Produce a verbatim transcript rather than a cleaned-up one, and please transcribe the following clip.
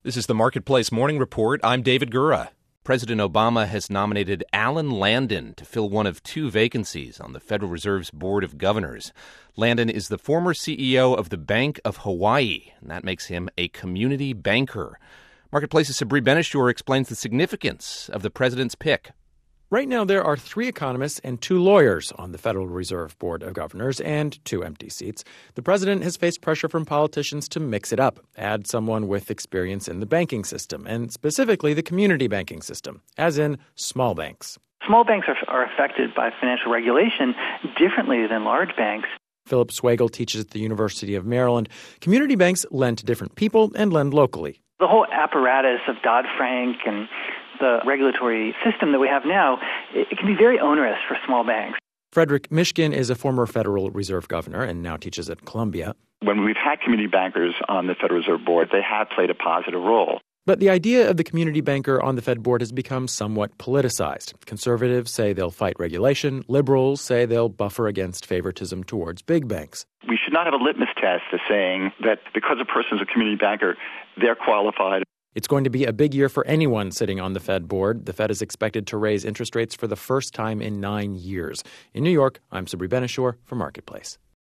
This is the Marketplace Morning Report. I'm David Gura. President Obama has nominated Alan Landon to fill one of two vacancies on the Federal Reserve's Board of Governors. Landon is the former C E O of the Bank of Hawaii, and that makes him a community banker. Marketplace's Sabri Ben-Achour explains the significance of the president's pick. Right now, there are three economists and two lawyers on the Federal Reserve Board of Governors and two empty seats. The president has faced pressure from politicians to mix it up, add someone with experience in the banking system, and specifically the community banking system, as in small banks. Small banks are, are affected by financial regulation differently than large banks. Philip Swagel teaches at the University of Maryland. Community banks lend to different people and lend locally. The whole apparatus of Dodd-Frank and the regulatory system that we have now, it can be very onerous for small banks. Frederick Mishkin is a former Federal Reserve governor and now teaches at Columbia. When we've had community bankers on the Federal Reserve Board, they have played a positive role. But the idea of the community banker on the Fed board has become somewhat politicized. Conservatives say they'll fight regulation. Liberals say they'll buffer against favoritism towards big banks. We should not have a litmus test as saying that because a person is a community banker, they're qualified. It's going to be a big year for anyone sitting on the Fed board. The Fed is expected to raise interest rates for the first time in nine years. In New York, I'm Sabri Ben-Achour for Marketplace.